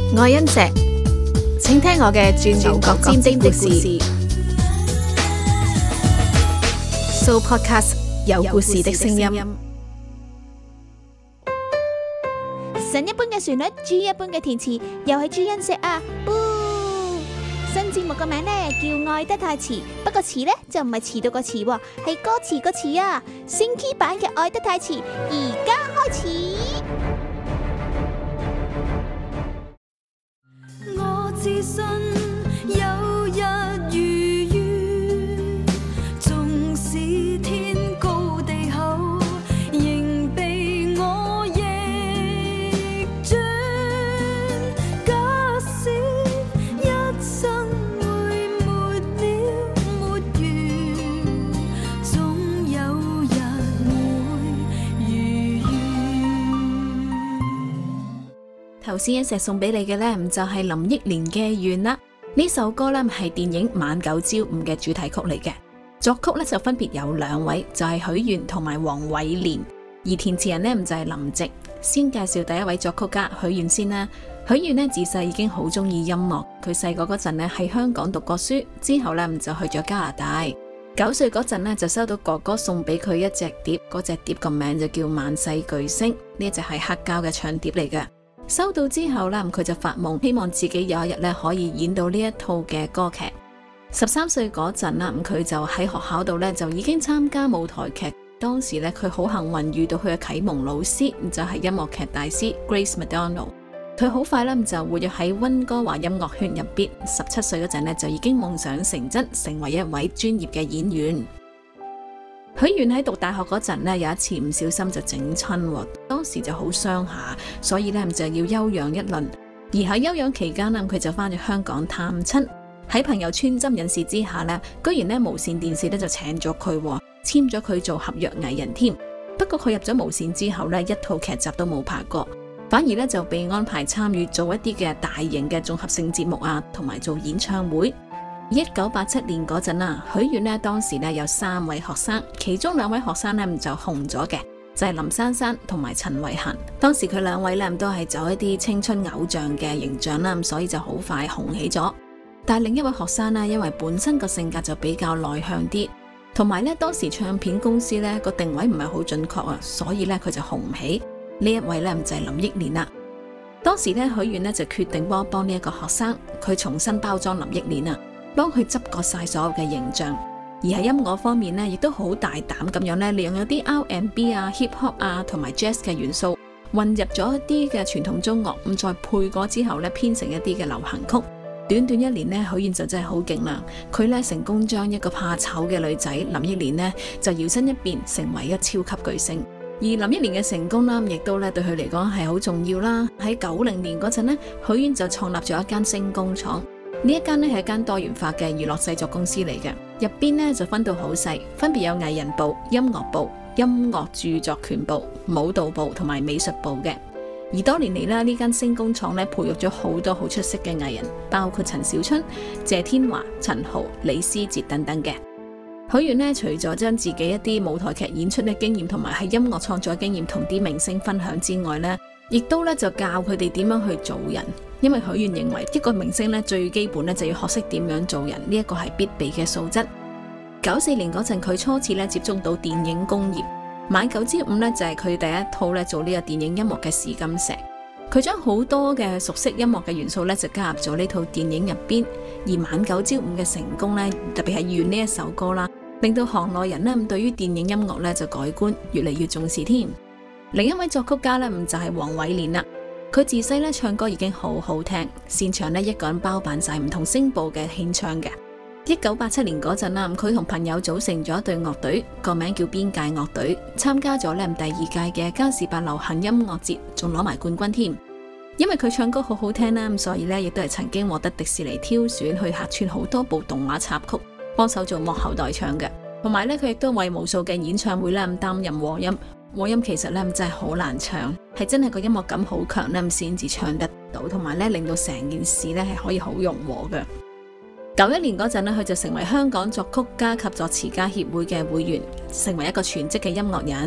我係欣石，請聽我嘅轉轉角尖尖的故事。So Podcast 有故事的聲音。 神一般嘅旋律，豬一般嘅填詞，又係朱欣石啊！新節目個名呢叫愛得太遲，不過遲呢就唔係遲到個遲，係歌詞個詞啊！升 key 版嘅愛得太遲，而家開始。 我自信有日如願，縱使天高地厚，仍被我逆轉。假使一生會沒了沒完，總有日會如願。 頭先一石送俾你嘅呢，就係林憶蓮嘅《願》啦。呢首歌呢係電影《晚九朝五》嘅主題曲嚟嘅，作曲呢就分別有兩位，就係許願同埋黃偉蓮，而填詞人呢就係林夕。先介紹第一位作曲家許願先啦。許願呢自細已經好中意音樂，佢細個嗰陣呢喺香港讀過書，之後呢就去咗加拿大。9歲嗰陣呢就收到哥哥送俾佢一隻碟，嗰隻碟個名就叫《萬世巨星》，呢隻係黑膠嘅唱碟嚟嘅。收到之後呢，佢就發夢，希望自己有一日呢可以演到呢一套嘅歌劇。13歲嗰陣啦，佢就喺學校度呢就已經參加舞台劇。當時呢，佢好幸運遇到佢嘅啟蒙老師，就係音樂劇大師 Grace McDonald。佢好快呢就活躍喺溫哥華音樂圈入邊。17歲嗰陣呢，就已經夢想成真，成為一位專業嘅演員。許願喺讀大學嗰陣呢，有一次唔小心就整親，當時就好傷下，所以呢就要休養一輪。而喺休養期間呢，佢就翻咗香港探親。喺朋友穿針引線之下呢，居然呢無線電視呢就請咗佢，簽咗佢做合約藝人添。不過佢入咗無線之後呢，一套劇集都冇拍過，反而呢就被安排參與做一啲嘅大型嘅綜合性節目啊，同埋做演唱會。1987年嗰陣啊，許願呢當時呢有3位學生，其中2位學生呢就紅咗嘅，就係林珊珊同埋陳慧嫻。當時佢2位呢都係走一啲青春偶像嘅形象啦，所以就好快紅起咗。但係另一位學生呢，因為本身個性格就比較內向啲，同埋呢當時唱片公司呢個定位唔係好準確啊，所以呢佢就紅唔起。呢一位呢就係林憶蓮啦。當時呢許願呢就決定幫呢一個學生，佢重新包裝林憶蓮啊，幫佢執過晒所有嘅形象。而喺音樂方面呢，亦都好大膽咁樣呢，利用有啲 R&B 啊、Hip Hop 啊同埋 Jazz 嘅元素，混入咗一啲嘅傳統中樂，咁再配過之後呢，編成一啲嘅流行曲。短短1年呢，許願就真係好勁啦！佢呢成功將一個怕醜嘅女仔林憶蓮呢，就搖身一變成為一個超級巨星。而林憶蓮嘅成功啦，亦都咧對佢嚟講係好重要啦。喺90年嗰陣呢，許願就創立咗一間星工廠。呢一間呢係一間多元化嘅娛樂製作公司嚟嘅，入邊呢就分到好細，分別有藝人部、音樂部、音樂著作權部、舞蹈部同埋美術部嘅。而多年嚟啦，呢間星工廠呢培育咗好多好出色嘅藝人，包括陳小春、謝天華、陳豪、李思捷等等嘅。許願呢，除咗將自己一啲舞台劇演出嘅經驗同埋喺音樂創作經驗同啲明星分享之外呢，亦都咧就教佢哋點樣去做人。因為許願認為一個明星咧最基本咧就要學識點樣做人，呢一個係必備嘅素質。94年嗰陣佢初次咧接觸到電影工業，晚九朝五咧就係佢第一套咧做呢個電影音樂嘅試金石。佢將好多嘅熟悉音樂嘅元素咧就加入咗呢套電影入邊，而晚九朝五嘅成功咧，特別係願呢一首歌啦，令到行內人咧對於電影音樂咧就改觀，越嚟越重視添。另一位作曲家咧就係黃偉蓮啦。佢自細咧唱歌已經好好聽，擅長咧一個人包辦晒唔同聲部嘅獻唱嘅。1987年嗰陣啦，佢同朋友組成咗一隊樂隊，個名叫邊界樂隊，參加咗咧第2屆嘅嘉士伯流行音樂節，仲攞埋冠軍添。因為佢唱歌好好聽啦，所以咧亦都係曾經獲得迪士尼挑選去客串好多部動畫插曲，幫手做幕後代唱嘅。同埋咧，佢亦都為無數嘅演唱會咧擔任和音。和音其實咧真係好難唱，係真係個音樂感好強咧先至唱得到，同埋咧令到成件事咧係可以好融和嘅。91年嗰陣咧，佢就成為香港作曲家及作詞家協會嘅會員，成為一個全職嘅音樂人。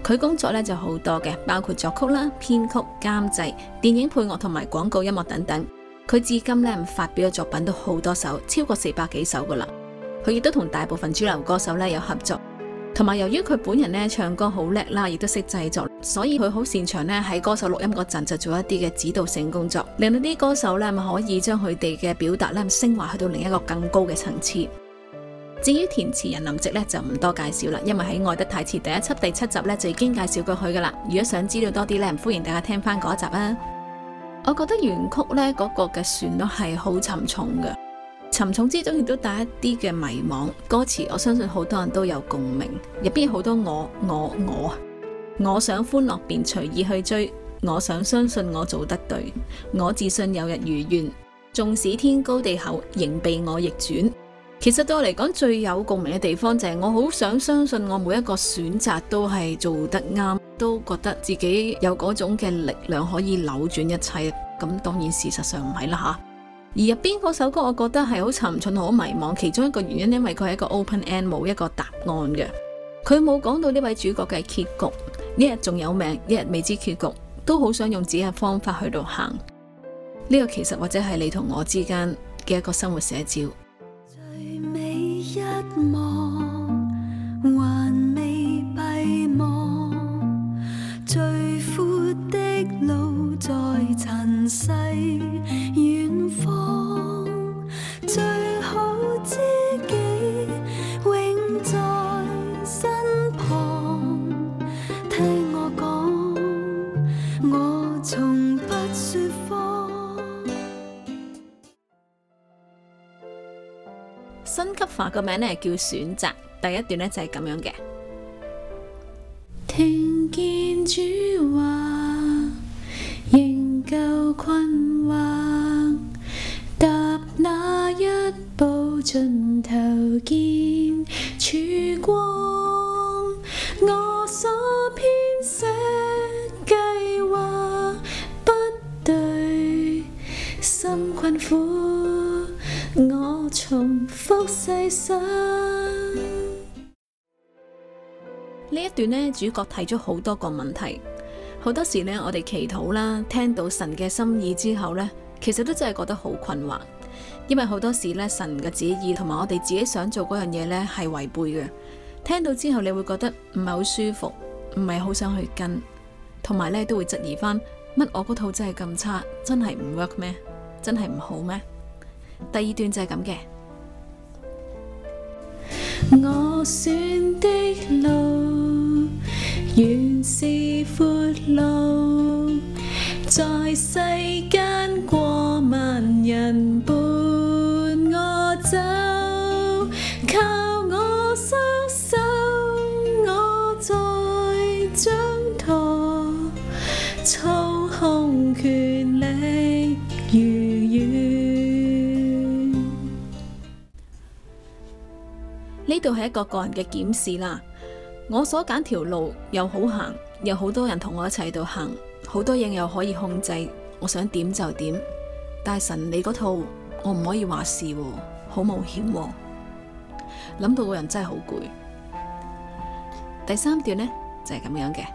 佢工作咧就好多嘅，包括作曲啦、編曲、監製、電影配樂同埋廣告音樂等等。佢至今咧發表嘅作品都好多首，超過400幾首噶啦。佢亦都同大部分主流歌手咧有合作，同埋由於佢本人咧唱歌好叻啦，亦都識製作，所以佢好擅長咧喺歌手錄音嗰陣就做一啲嘅指導性工作，令到啲歌手咧可以將佢哋嘅表達咧升華去到另一個更高嘅層次。至於填詞人林夕咧就唔多介紹啦，因為喺《愛得太遲》第1輯第7集咧就已經介紹過佢噶啦。如果想知道多啲咧，歡迎大家聽翻嗰一集啊。我覺得原曲咧嗰個嘅旋律係好沉重嘅，沉重之中亦都帶一啲嘅迷惘。歌詞我相信好多人都有共鳴，入邊好多我想歡樂便隨意去追，我想相信我做得對，我自信有日如願，縱使天高地厚仍被我逆轉。其實對我嚟講最有共鳴嘅地方就係我好想相信我每一個選擇都係做得啱，都覺得自己有嗰種嘅力量可以扭轉一切。咁當然事實上唔係啦吓。而入邊嗰首歌我覺得係好沉重好迷茫，其中一個原因因為佢係一個 open end， 冇一個答案嘅。佢冇講到呢位主角嘅結局，一日仲有命，一日未知結局，都好想用自己嘅方法去到行。呢個其實或者係你同我之間嘅一個生活寫照。 一望還未閉幕，最闊的路在塵世遠方，最好知己永在身旁。聽我講，我從不說謊。 新級化個名咧叫選擇，第一段咧就係咁樣嘅。聽見主話，仍舊困惑，踏那一步盡頭見曙光，我所編寫計劃不對，心困苦，我重複細想。呢一段呢，主角提咗好多個問題。好多時呢，我哋祈禱啦，聽到神嘅心意之後呢，其實都真係覺得好困惑。因為好多時呢，神嘅旨意同埋我哋自己想做嗰樣嘢呢係違背嘅。聽到之後，你會覺得唔係好舒服，唔係好想去跟，同埋呢都會質疑翻，乜我嗰套真係咁差，真係唔 work 咩？真係唔好咩？第二段就係咁嘅。我選的路原是闊路，在世間過萬人伴我走，靠我雙手，我在掌舵，操控權力如願。呢度係一個個人嘅檢視啦。我所揀條路又好行，有好多人同我一齊度行，好多嘢又可以控制，我想點就點。但係神你嗰套，我唔可以話事喎，好冒險喎。諗到個人真係好攰。第三段呢，就係咁樣嘅。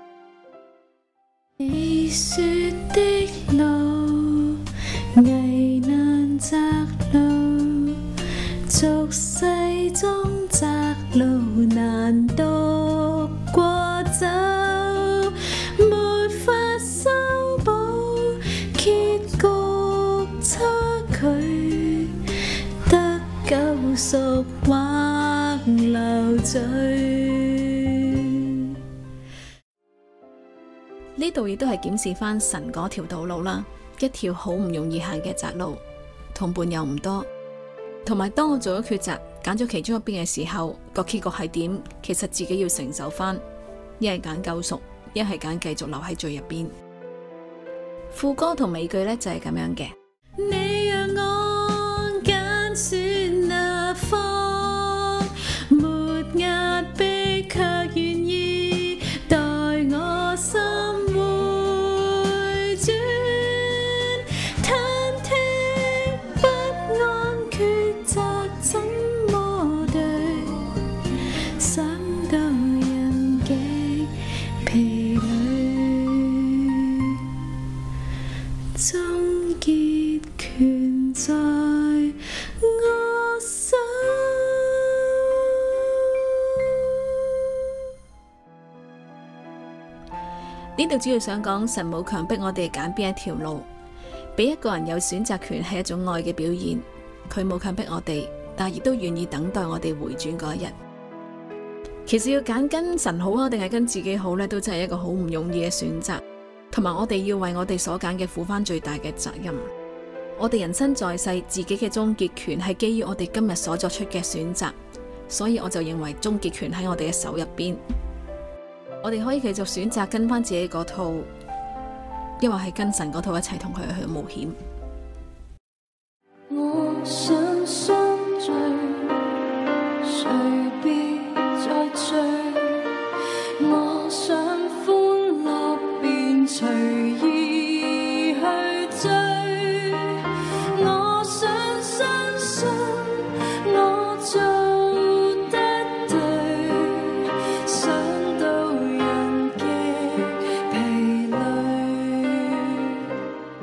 你說的路，危難窄路，俗世中窄路難獨過走，沒法修補結局差距，得救贖或流罪。呢度亦都係檢視翻神嗰條道路啦，一條好唔容易行嘅窄路，同伴又唔多，同埋當我做咗抉擇，揀咗其中一邊嘅時候，個結局係點？其實自己要承受翻，一係揀救贖，一係揀繼續留喺罪入邊。副歌同尾句呢，就係咁樣嘅。你讓我揀選哪方，沒壓迫卻願意待我心回轉，忐忑不安抉擇怎麼對，想到人極藏在我心。 呢度主要想講神冇強迫我哋揀邊一條路，俾一個人有選擇權係一種愛嘅表現。佢冇強迫我哋，但亦都願意等待我哋回轉嗰一日。其實要揀跟神好啊，定係跟自己好呢，都真係一個好唔容易嘅選擇。同埋我哋要為我哋所揀嘅負翻最大嘅責任。我哋人生在世，自己嘅終結權係基於我哋今日所作出嘅選擇，所以我就認為終結權喺我哋嘅手入邊。我哋可以繼續選擇跟翻自己嗰套，抑或係跟神嗰套一齊同佢去冒險。 我想相聚，誰別再追？我想歡樂便隨意去追。我想相信我做得對，想到人極疲累。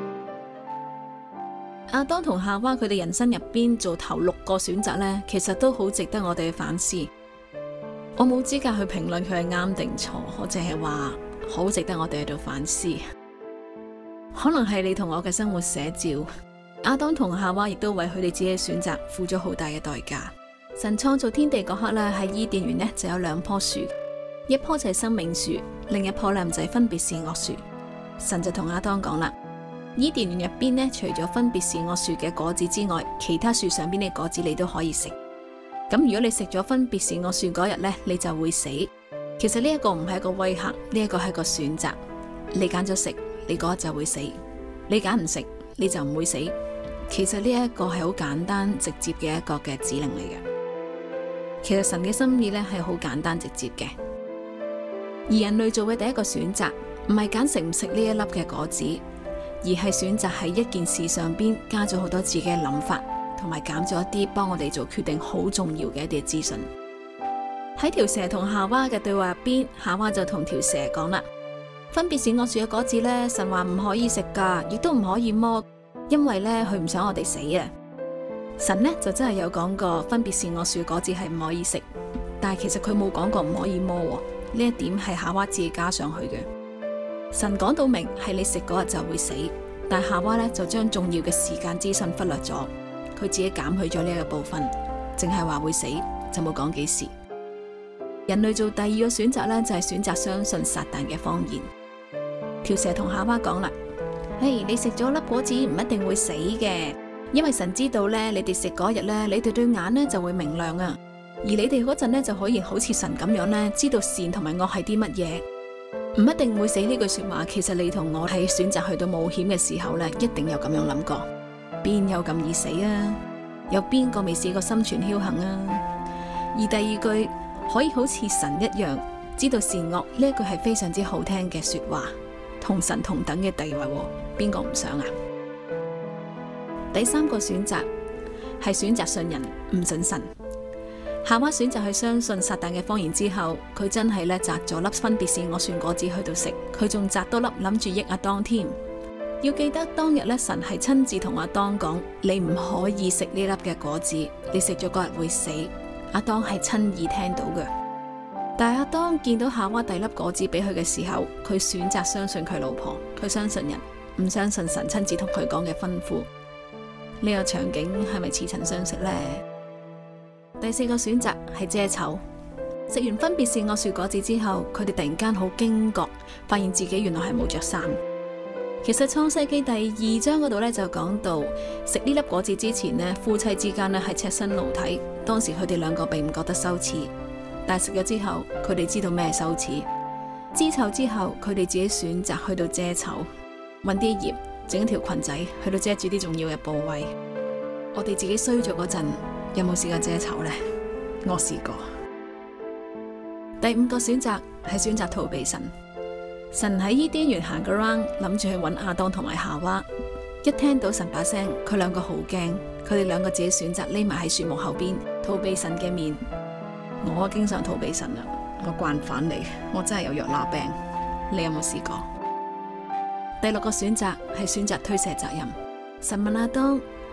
亞當同夏娃佢哋人生入邊做頭6個選擇呢，其實都好值得我哋去反思。我冇資格去評論佢係啱定錯，我淨係話好值得我哋喺度反思。可能係你同我嘅生活寫照。亞當同夏娃亦都為佢哋自己嘅選擇付咗好大嘅代價。神創造天地嗰刻呢，喺伊甸園呢就有2棵樹，一棵就係生命樹，另一棵呢就係分別善惡樹。神就同亞當講啦，伊甸園入邊呢，除咗分別善惡樹嘅果子之外，其他樹上邊嘅果子你都可以食。咁如果你食咗分別善惡樹嗰日呢，你就會死。其實呢一個唔係一個威嚇，呢一個係個選擇。你揀咗食，你嗰日就會死；你揀唔食，你就唔會死。其實呢一個係好簡單直接嘅一個嘅指令嚟嘅。其實神嘅心意呢係好簡單直接嘅，而人類做嘅第一個選擇唔係揀食唔食呢一粒嘅果子，而係選擇喺一件事上邊加咗好多自己嘅諗法，同埋減咗一啲幫我哋做決定好重要嘅一啲資訊。喺條蛇同夏娃嘅對話入邊，夏娃就同條蛇講啦，分別善惡樹嘅果子呢，神話唔可以食噶，亦都唔可以摸，因為呢，佢唔想我哋死啊。神呢，就真係有講過分別善惡樹果子係唔可以食，但係其實佢冇講過唔可以摸，呢一點係夏娃自己加上去嘅。神講到明係你食嗰日就會死，但夏娃呢，就將重要嘅時間資訊忽略咗，佢自己減去咗呢一個部分，淨係話會死，就冇講幾時。人類做第2個選擇呢，就係選擇相信撒旦嘅謊言。條蛇同夏娃講啦，你食咗粒果子唔一定會死嘅，因為神知道呢，你哋食嗰日呢，你哋對眼呢就會明亮啊，而你哋嗰陣呢，就可以好似神咁樣呢，知道善同埋惡係啲乜嘢，唔一定會死。呢句說話其實你同我喺選擇去到冒險嘅時候呢，一定有咁樣諗過，邊有咁易死啊？有邊個未試過心存僥倖啊？而第2句可以好似神一樣知道善惡，呢一句係非常之好聽嘅說話，同神同等嘅地位，邊個唔想啊？第3個選擇係選擇信人，唔信神。夏娃選擇去相信撒旦嘅謊言之後，佢真係咧摘咗粒分別善惡樹果子去到食，佢仲摘多粒諗住益亞當添。要記得當日咧，神係親自同亞當講，你唔可以食呢粒嘅果子，你食咗嗰日會死。亞當係親耳聽到嘅。但係亞當見到夏娃遞粒果子俾佢嘅時候，佢選擇相信佢老婆，佢相信人，唔相信神親自同佢講嘅吩咐。呢個場景係咪似曾相識呢？第4個選擇係遮醜。食完分別善惡樹果子之後，佢哋突然間好驚覺，發現自己原來係冇着衫。其實創世記第2章嗰度咧就講到，食呢粒果子之前呢，夫妻之間呢係赤身露體。當時佢哋2個並唔覺得羞恥，但係食咗之後，佢哋知道咩羞恥。知醜之後，佢哋自己選擇去到遮醜，搵啲葉整一條裙仔去到遮住啲重要嘅部位。我哋自己衰咗嗰陣，有冇試過遮醜呢？我試過。第5個選擇係選擇逃避神。神喺伊甸園行個 round， 諗住去揾亞當同埋夏娃。一聽到神把聲，佢2個好驚，佢哋2個自己選擇匿埋喺樹木後邊逃避神嘅面。我經常逃避神啦，我慣犯嚟，我真係有藥拿病。你有冇試過？第6個選擇係選擇推卸責任。神問亞當：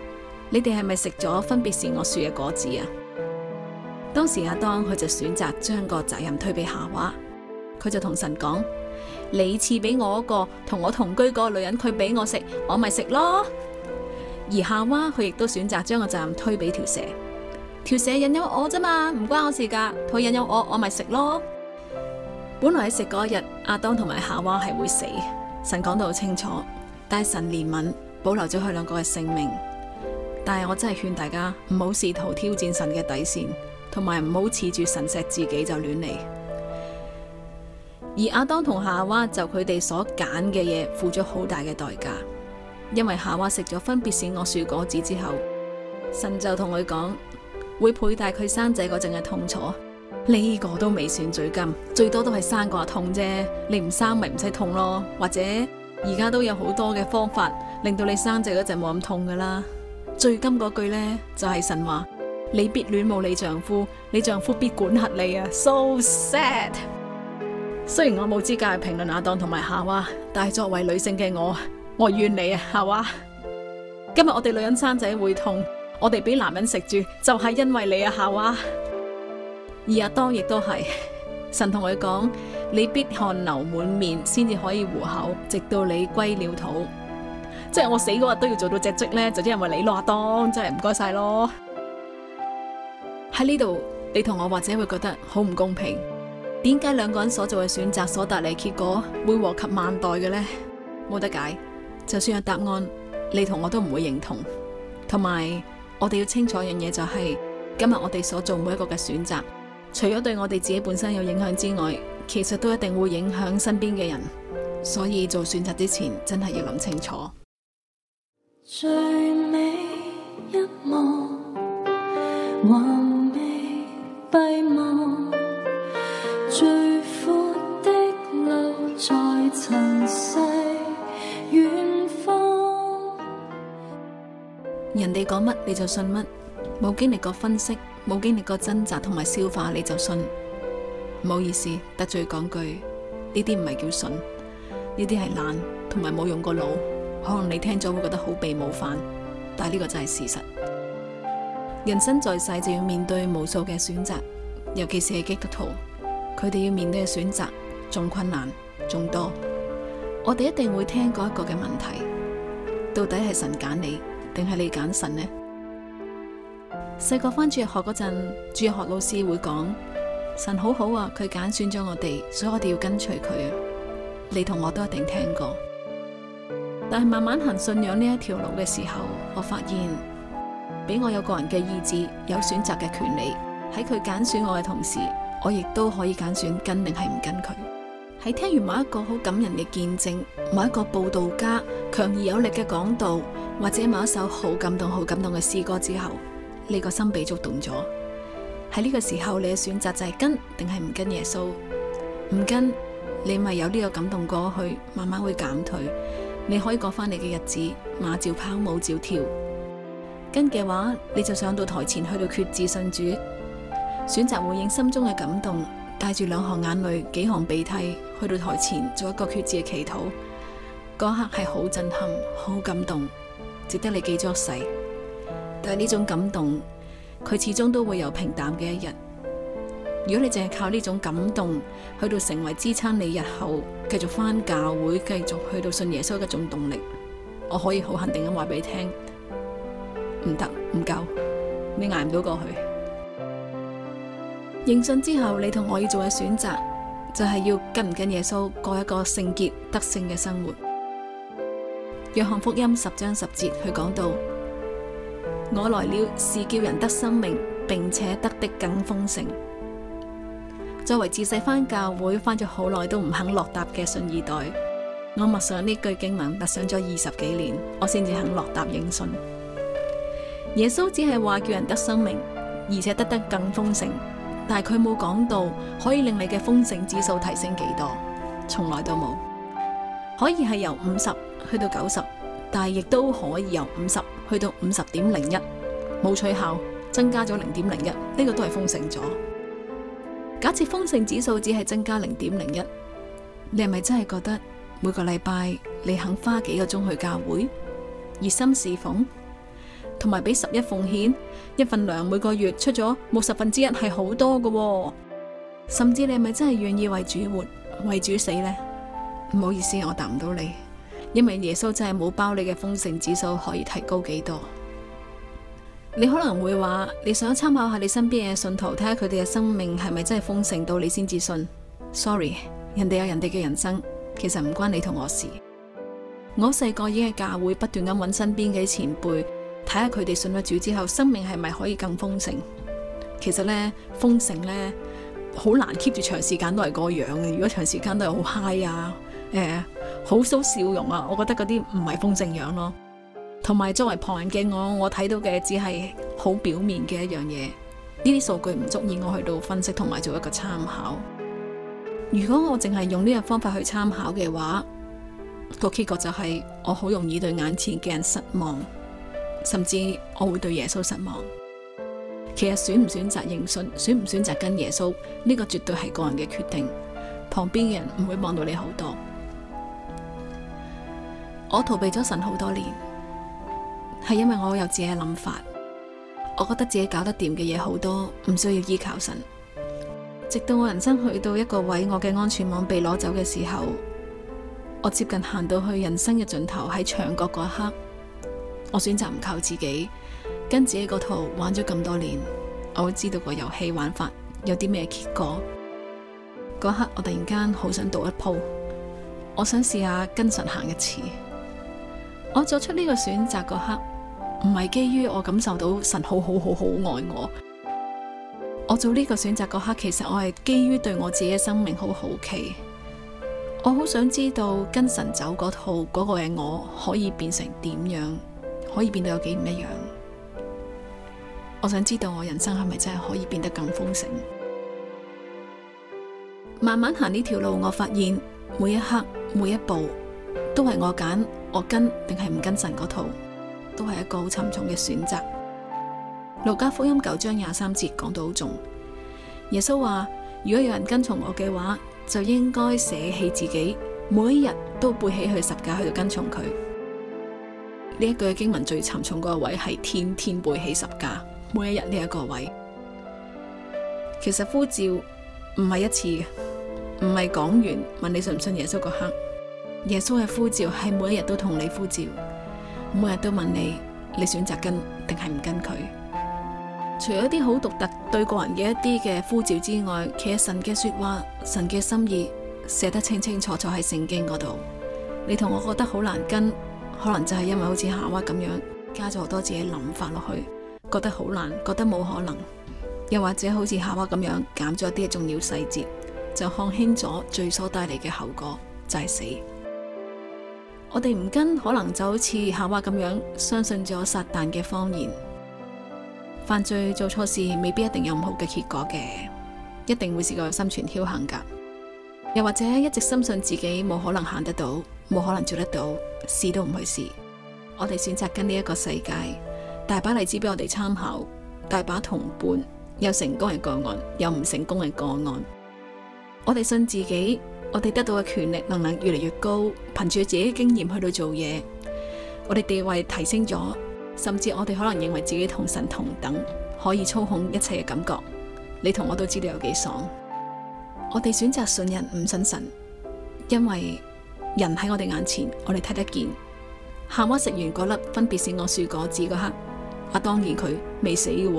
你哋係咪食咗分別善惡樹嘅果子啊？當時亞當佢就選擇將個責任推俾夏娃，佢就同神講：你賜俾我嗰個同我同居嗰個女人，佢俾我食，我咪食咯。而夏娃佢亦都選擇將個責任推俾條蛇，條蛇引誘我啫嘛，唔關我事噶，佢引誘我咪食咯。本來喺食嗰日，亞當同埋夏娃係會死，神講得好清楚，但係神憐憫，保留咗佢兩個嘅性命。但係我真係勸大家唔好試圖挑戰神嘅底線，同埋唔好恃住神錫自己就亂嚟。而亞當同夏娃就佢哋所揀嘅嘢付咗好大嘅代價，因為夏娃食咗分別善惡樹果子之後，神就同佢講會倍大佢生仔嗰陣嘅痛楚。呢個都未算最金，最多都係生個痛啫，你唔生咪唔使痛咯。或者而家都有好多嘅方法令到你生仔嗰陣冇咁痛噶啦。最金嗰句呢，就係神話：你必戀慕你丈夫，你丈夫必管轄你啊。So sad。雖然我冇資格去評論亞當同埋夏娃，但係作為女性嘅我怨你啊，夏娃。今日我哋女人生仔會痛，我哋俾男人食住，就係因為你啊，夏娃。而亞當亦都係，神同佢講：你必汗流滿面先至可以糊口，直到你歸了土。即係我死嗰日都要做到隻職呢，就因為你咯，亞當，真係唔該晒咯。喺呢度，你同我或者會覺得好唔公平，點解兩個人所做嘅選擇所帶嚟結果會禍及萬代嘅呢？冇得解，就算有答案，你同我都唔會認同。同埋，我哋要清楚一樣嘢就係，今日我哋所做每一個嘅選擇，除咗對我哋自己本身有影響之外，其實都一定會影響身邊嘅人。所以做選擇之前，真係要諗清楚。 最美一幕還未閉幕，最闊的路在塵世遠方。 人哋講乜你就信乜，冇經歷過分析，冇經歷過掙扎同埋消化你就信。唔好意思，得罪講句，呢啲唔係叫信，呢啲係懶同埋冇用過腦。可能你聽咗會覺得好被冒犯，但係呢個就係事實。人生在世就要面對無數嘅選擇，尤其是係基督徒，佢哋要面對嘅選擇仲困難仲多。我哋一定會聽過一個嘅問題：到底係神揀你，定係你揀神呢？細個返主日學嗰陣，主日學老師會講：神好好啊，佢揀選咗我哋，所以我哋要跟隨佢啊。你同我都一定聽過。但係慢慢行信仰呢一條路嘅時候，我發現俾我有個人嘅意志，有選擇嘅權利。喺佢揀選我嘅同時，我亦都可以揀選跟定係唔跟佢。喺聽完某一個好感人嘅見證，某一個佈道家強而有力嘅講道，或者某一首好感動嘅詩歌之後，你個心被觸動咗。喺呢個時候，你嘅選擇就係跟定係唔跟耶穌？唔跟，你咪有呢個感動過去，慢慢會減退。你可以過翻你嘅日子，馬照跑，舞照跳。跟嘅話，你就上到台前去到決志信主，選擇回應心中嘅感動，帶住兩行眼淚、幾行鼻涕去到台前做一個決志嘅祈禱。嗰刻係好震撼、好感動，值得你記咗一世。但係呢種感動，佢始終都會有平淡嘅一日。如果你淨係靠呢種感動去到成為支撐你日後繼續返教會、繼續去到信耶穌嘅一種動力，我可以好肯定咁話俾你聽，唔得，唔夠，你捱唔到過去。認信之後，你同我要做嘅選擇就係要跟唔跟耶穌過一個聖潔得勝嘅生活。約翰福音10章10節佢講到：我來了是叫人得生命，並且得的更豐盛。作為自細返教會返咗好耐都唔肯落答嘅信二代，我默想呢句經文默想咗20幾年，我先至肯落答認信。耶穌只係話叫人得生命，而且得更豐盛，但係佢冇講到可以令你嘅豐盛指數提升幾多，從來都冇。可以係由50去到90，但係亦都可以由50去到50.01，冇取巧，增加咗0.01，呢個都係豐盛咗。假設豐盛指數只係增加0.01，你係咪真係覺得每個禮拜你肯花幾個鐘去教會，熱心侍奉？ 同埋俾11奉獻，一份糧每個月出咗冇1/10係好多㗎喎。甚至你係咪真係願意為主活，為主死呢？唔好意思，我答唔到你，因為耶穌真係冇包你嘅豐盛指數可以提高幾多。你可能會話，你想參考下你身邊嘅信徒，睇下佢哋嘅生命係咪真係豐盛到你先至信。Sorry， 人哋有人哋嘅人生，其實唔關你同我事。我細個已經喺教會不斷咁揾身邊嘅前輩，睇下佢哋信咗主之後，生命係咪可以更豐盛。其實呢，豐盛呢，好難 keep 住長時間都係個樣嘅。如果長時間都係好 high 啊，好多笑容啊，我覺得嗰啲唔係豐盛樣咯。同埋作為旁人嘅我睇到嘅只係好表面嘅一樣嘢，呢啲數據唔足以我去到分析同埋做一個參考。如果我淨係用呢個方法去參考嘅話，個結果就係我好容易對眼前嘅人失望，甚至我會對耶穌失望。其實選唔選擇認信，選唔選擇跟耶穌，呢個絕對係個人嘅決定，旁邊嘅人唔會幫到你好多。我逃避咗神好多年，係因為我有自己嘅諗法，我覺得自己搞得掂嘅嘢好多，唔需要依靠神。直到我人生去到一個位，我嘅安全網被攞走嘅時候，我接近行到去人生嘅盡頭，喺牆角嗰一刻，我選擇唔靠自己，跟自己個套玩咗咁多年，我會知道個遊戲玩法有啲咩結果。嗰刻我突然間好想賭一鋪，我想試下跟神行一次。我做出呢個選擇嗰刻，唔係基於我感受到神好愛我。我做呢個選擇嗰刻，其實我係基於對我自己嘅生命好好奇。我好想知道跟神走嗰套嗰個嘅我可以變成點樣，可以變到有幾唔一樣。我想知道我人生係咪真係可以變得更豐盛。慢慢行呢條路，我發現每一刻每一步都係我揀，我跟定係唔跟神嗰套，都係一個好沉重嘅選擇。路加福音9章23節講到好重，耶穌話：如果有人跟從我嘅話，就應該捨棄自己，每一日都背起佢十架去到跟從佢。呢一句嘅經文最沉重嗰個位係天天背起十架，每一日呢一個位。其實呼召唔係一次嘅，唔係講完問你信唔信耶穌嗰刻，耶穌嘅呼召係每一日都同你呼召，每日都問你選擇跟定係唔跟佢。除咗啲好獨特對個人嘅一啲嘅呼召之外，其實神嘅說話、神嘅心意寫得清清楚楚喺聖經嗰度。你同我覺得好難跟，可能就係因為好似夏娃咁樣加咗好多自己諗法落去，覺得好難，覺得冇可能。又或者好似夏娃咁樣減咗一啲重要細節，就看輕咗罪所帶嚟嘅後果，就係死。我哋唔跟，可能就好似夏娃咁樣相信咗撒旦嘅謊言。犯罪做錯事未必一定有唔好嘅結果嘅，一定會試過心存僥倖噶。又或者一直深信自己冇可能行得到，冇可能做得到，試都唔去試。我哋選擇跟呢一個世界，大把例子俾我哋參考，大把同伴，有成功嘅個案，有唔成功嘅個案。我哋信自己，我哋得到嘅權力能越嚟越高，憑住自己經驗去到做嘢，我哋地位提升咗。甚至我哋可能認為自己同神同等，可以操控一切嘅感覺。你同我都知道有幾爽。我哋選擇信人唔信神，因為人喺我哋眼前，我哋睇得見。夏娃食完嗰粒分別善惡樹果子嗰刻，當然佢未死嘅，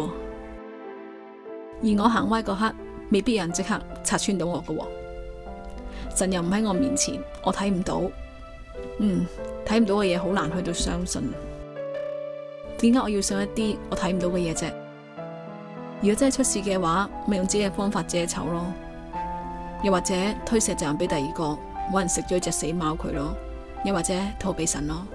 而我行歪嗰刻，未必有人即刻拆穿到我嘅。神又唔喺我面前，我睇唔到，睇唔到嘅嘢好難去到相信。點解我要上一啲我睇唔到嘅嘢啫？如果真係出事嘅話，咪用自己嘅方法遮醜咯，又或者推卸責任俾第二個，搵人食咗隻死貓佢咯，又或者逃避神咯。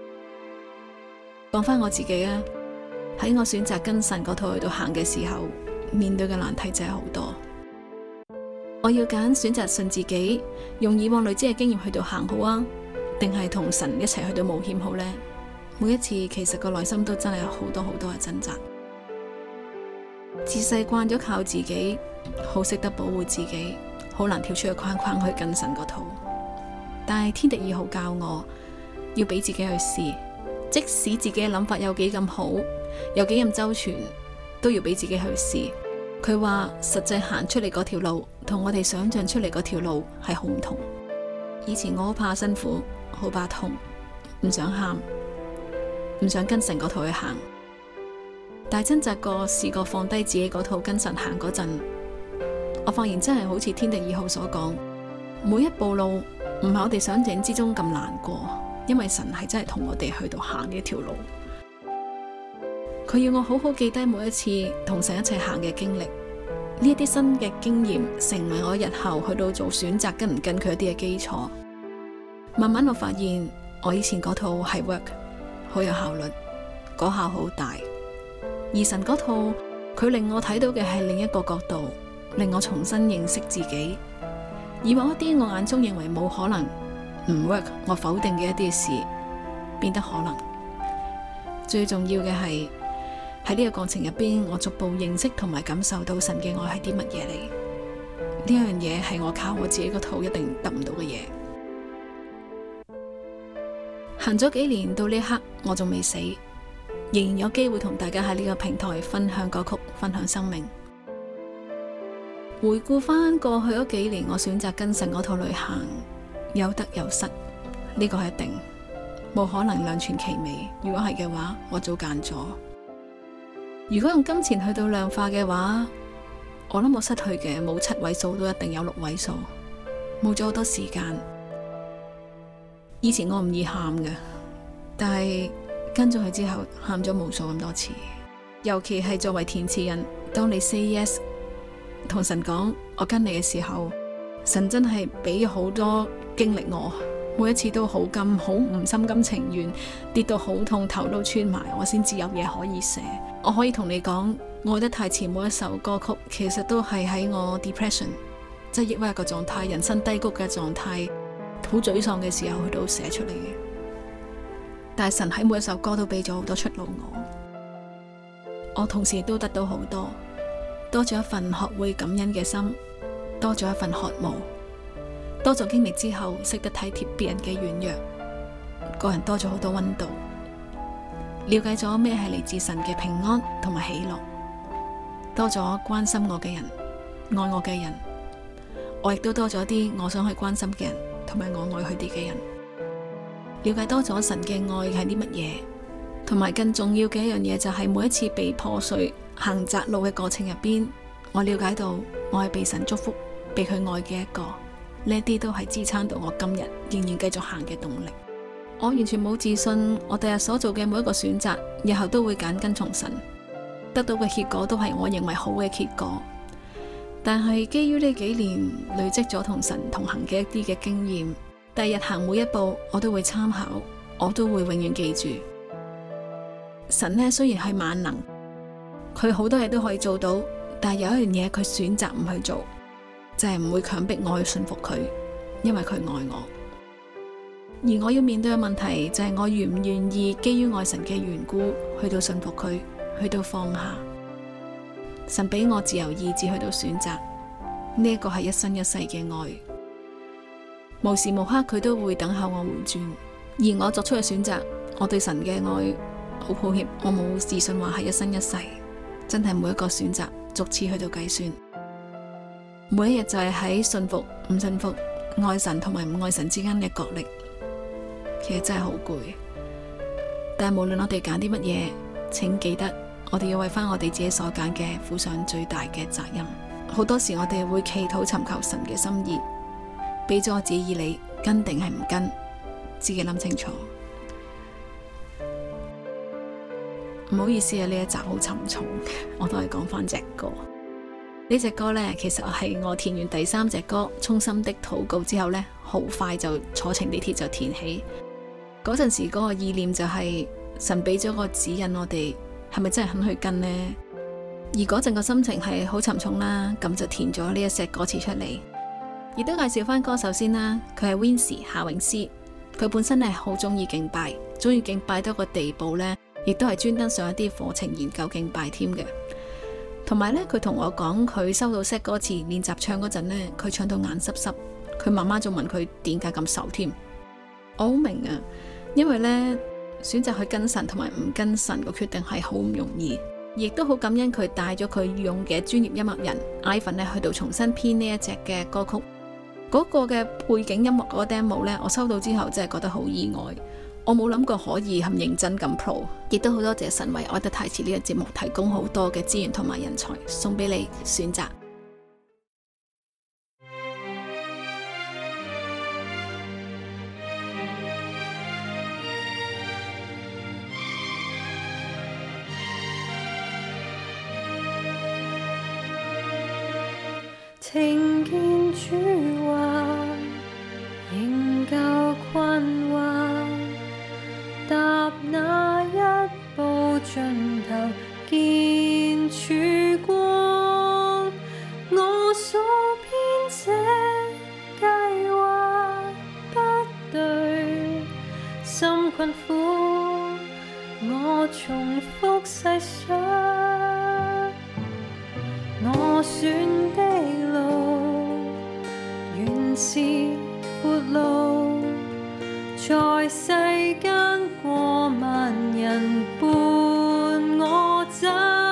講翻我自己啊，喺我選擇跟神嗰套去到行嘅時候，面對嘅難題真係好多。我要揀選擇信自己，用以往累積嘅經驗去到行好啊，定係同神一齊去到冒險好呢？每一次其實個內心都真係有好多嘅掙扎。自細慣咗靠自己，好識得保護自己，好難跳出個框框去跟神嗰套。但係天敵二號教我要俾自己去試， 即使自己嘅諗法有幾咁好，有幾咁周全，都要俾自己去試。佢話實際行出嚟嗰條路，同我哋想象出嚟嗰條路係好唔同。以前我好怕辛苦，好怕痛，唔想喊，唔想跟神嗰套去行。但係掙扎過，試過放低自己嗰套跟神行嗰陣，我發現真係好似天地2號所講，每一步路唔係我哋想象之中咁難過，因為神係真係同我哋去到行呢一條路。佢要我好好記低每一次同神一齊行嘅經歷，呢一啲新嘅經驗成為我日後去到做選擇跟唔跟佢一啲嘅基礎。慢慢我發現我以前嗰套係 work， 好有效率，果效好大。而神嗰套，佢令我睇到嘅係另一個角度，令我重新認識自己。以往一啲我眼中認為冇可能唔 work， 我否定嘅一啲事，變得可能。最重要嘅係喺呢個過程入邊，我逐步認識同埋感受到神嘅愛係啲乜嘢嚟。呢樣嘢係我靠我自己個套一定得唔到嘅嘢。行咗幾年到呢一刻，我仲未死，仍然有機會同大家喺呢個平台分享歌曲，分享生命。回顧翻過去嗰幾年，我選擇跟神嗰套旅行，有得有失，呢個係一定，冇可能兩全其美。如果係嘅話，我早揀咗。如果用金錢去到量化嘅話，我諗我失去嘅冇7位數都一定有6位數，冇咗好多時間。以前我唔易喊嘅，但係跟咗佢之後，喊咗無數咁多次。尤其係作為填詞人，當你 say yes 同神講我跟你嘅時候，神真係俾好多經歷我，每一次都好唔心甘情願，跌到好痛，頭都穿埋，我先至有嘢可以寫。我可以同你講，愛得太遲每一首歌曲，其實都係喺我 depression， 即係抑鬱一個狀態，人生低谷嘅狀態，好沮喪嘅時候，佢都寫出嚟嘅。但係神喺每一首歌都俾咗好多出路我同時亦都得到好多，多咗一份學會感恩嘅心，多咗一份渴慕，多咗經歷之後識得體貼別人嘅軟弱，個人多咗好多溫度，了解咗咩係嚟自神嘅平安同埋喜樂，多咗關心我嘅人，愛我嘅人，我亦都多咗啲我想去關心嘅人，同埋我愛佢哋嘅人，了解多咗神嘅愛係啲乜嘢，同埋更重要嘅一樣嘢就係每一次被破碎行窄路嘅過程入邊，我了解到我係被神祝福，被佢愛嘅一個，呢啲都係支撐到我今日仍然繼續行嘅動力。我完全冇自信，我第日所做嘅每一個選擇，日後都會揀跟從神，得到嘅結果都係我認為好嘅結果。但係基於呢幾年累積咗同神同行嘅一啲嘅經驗，第日行每一步我都會參考，我都會永遠記住，神呢雖然係萬能，佢好多嘢都可以做到，但係有一樣嘢佢選擇唔去做，就係唔會強迫我去信服佢，因為佢愛我。而我要面對嘅問題就係我願唔願意基於愛神嘅緣故去到信服佢，去到放下。神俾我自由意志去到選擇，呢一個係一生一世嘅愛，無時無刻佢都會等候我回轉。而我作出嘅選擇，我對神嘅愛，好抱歉，我冇自信話係一生一世，真係每一個選擇逐次去到計算，每一日就係喺信服唔信服、愛神同埋唔愛神之間嘅角力，其實真係好攰。但係無論我哋揀啲乜嘢，請記得我哋要為翻我哋自己所揀嘅負上最大嘅責任。好多時我哋會祈禱尋求神嘅心意，俾咗我旨意你跟定係唔跟，自己諗清楚。唔好意思啊，呢一集好沉重，我都係講翻隻歌。呢隻歌呢，其實係我填完第3隻歌《衷心的禱告》之後呢，好快就坐程地鐵就填起。嗰陣時嗰個意念就係神俾咗個指引我哋，係咪真係肯去跟呢？而嗰陣個心情係好沉重啦，咁就填咗呢一隻歌詞出嚟。亦都介紹翻歌手先啦，佢係 Wincy 夏詠詩，佢本身係好中意敬拜，中意敬拜到個地步呢，亦都係專登上一啲課程研究敬拜添嘅。同埋呢，佢同我講佢收到 set 歌詞練習唱嗰陣呢，佢唱到眼濕濕，佢媽媽仲問佢點解咁愁添。我好明啊，因為呢選擇去跟神同埋唔跟神個決定係好唔容易，亦都好感恩佢帶咗佢御用嘅專業音樂人 Ivan 咧去到重新編呢一隻嘅歌曲。嗰個嘅背景音樂嗰個 demo 呢，我收到之後真係覺得好意外，我冇諗過可以咁認真咁 pro， 亦都好多謝神為愛得太遲呢個節目提供好多嘅資源同埋人才，送俾你選擇。 聽見主話，仍舊困惑，踏那一步盡頭見曙光。我所編這計劃不對，心困苦，我重複細想，我選的路原是闊路，在世間過萬人伴我走，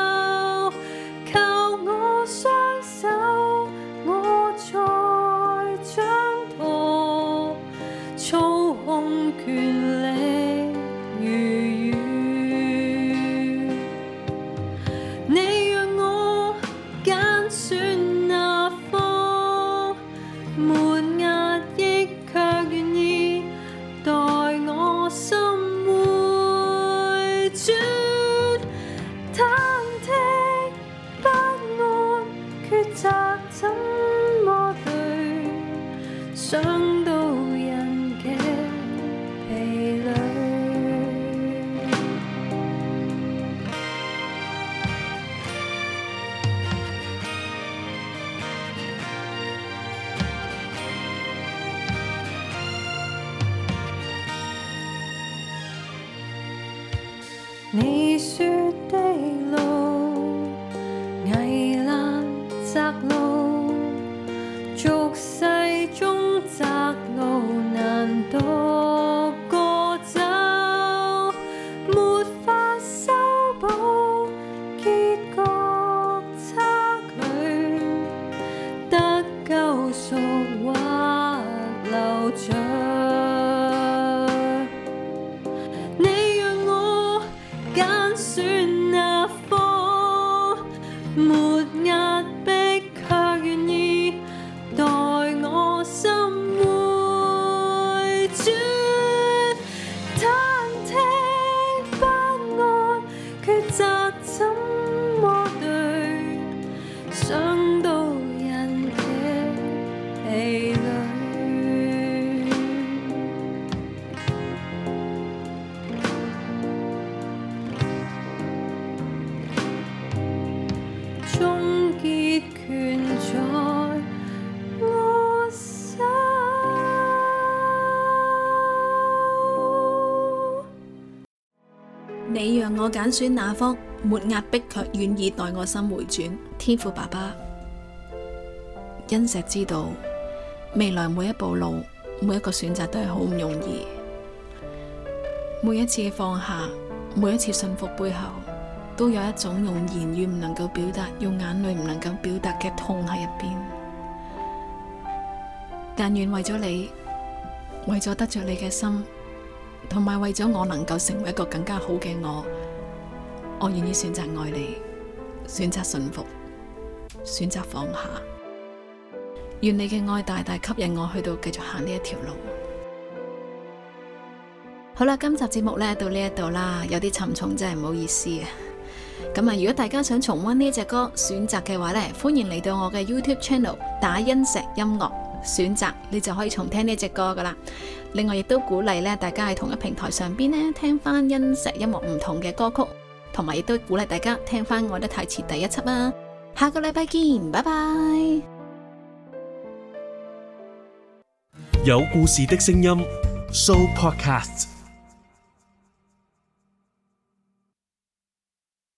靠我雙手，我在掌舵，操控權力如雨。你讓我揀選哪方，沒壓抑卻願意待我心回轉，忐忑不安，抉擇怎麼對，想到人嘅疲累。你說的路，危難窄路，俗世中窄路難獨個走，沒法修補結局差距，得救贖或留着。揀選哪方，沒壓迫卻願意待我心回轉，忐忑不安，抉擇怎麼對，想到人嘅疲累。終結權在我手。 你讓我揀選哪方，沒壓迫卻願意待我心回轉。天父爸爸，恩石知道未來每一步路，每一個選擇都係好唔容易，每一次嘅放下，每一次信服背後，都有一種用言語唔能夠表達，用眼淚唔能夠表達嘅痛喺入邊。但願為咗你，為咗得着你嘅心，同埋為咗我能夠成為一個更加好嘅我願意選擇愛你，選擇信服，選擇放下。願你嘅愛大大吸引我去到繼續行呢一條路。好啦，今集節目呢到呢一度啦，有啲沉重，真係唔好意思啊。咁啊，如果大家想重溫呢隻歌選擇嘅話呢，歡迎嚟到我嘅 YouTube Channel 打恩石音樂選擇，你就可以重聽呢隻歌噶啦。另外亦都鼓勵呢大家喺同一平台上邊呢聽翻恩石音樂唔同嘅歌曲，同埋亦都鼓勵大家聽翻愛得太遲第一輯啊。下個禮拜見，拜拜。 有故事的聲音 Show Podcast。